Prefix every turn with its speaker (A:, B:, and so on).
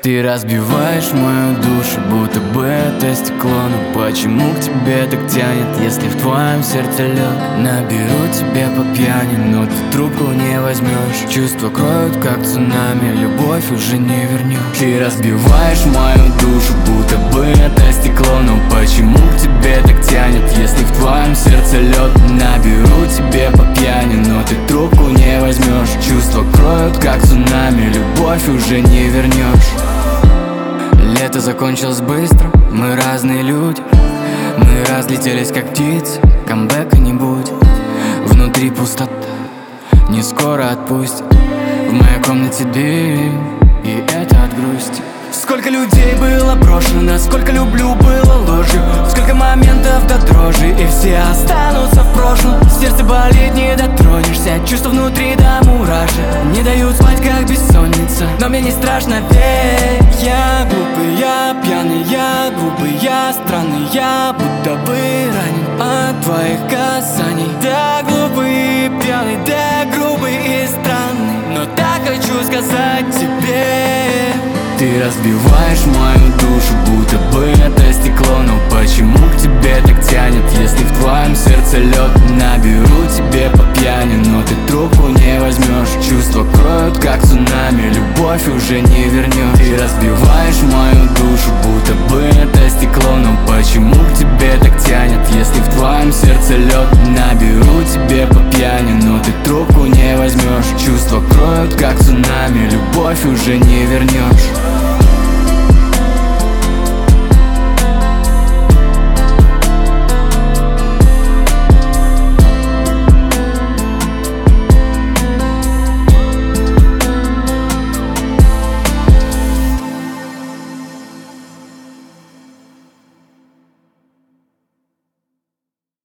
A: Ты разбиваешь мою душу, будто бы это стекло. Но почему к тебе так тянет, если в твоем сердце лед? Наберу тебя по пьяни, но ты трубку не возьмешь. Чувства кроют, как цунами, любовь уже не вернешь. Ты разбиваешь мою душу, будто бы это стекло. Но почему к тебе так тянет, если в твоем сердце лед? Наберу тебя по пьяни, но ты трубку не возьмешь. Чувства кроют, как цунами, любовь уже не вернешь. Лето закончилось быстро, мы разные люди. Мы разлетелись как птицы, камбэка не будет. Внутри пустота, не скоро отпустит. В моей комнате дым, и это от грусти. Сколько людей было брошено, сколько люблю было ложью. Сколько моментов до дрожи, и все останутся в прошлом. Сердце болит, не дотронешься, чувства внутри до мурашек. Не дают спать, как бессонница, но мне не страшно, верь. Я глупый, я пьяный, я глупый, я странный. Я будто бы ранен от твоих касаний. Да глупый, пьяный, да грубый и странный, но так хочу сказать тебе. Ты разбиваешь мою душу, будто бы это стекло. Но почему к тебе так тянет, если в твоем сердце лед? Наберу тебе по пьяни, но ты трубку не возьмешь. Чувства кроют, как цунами, любовь уже не вернешь. Ты разбиваешь мою душу, будто бы это стекло. Но почему к тебе так тянет, если в твоем сердце лед? Наберу тебе по пьяни, но ты трубку не возьмешь. Чувства кроют, как цунами, любовь уже не вернешь.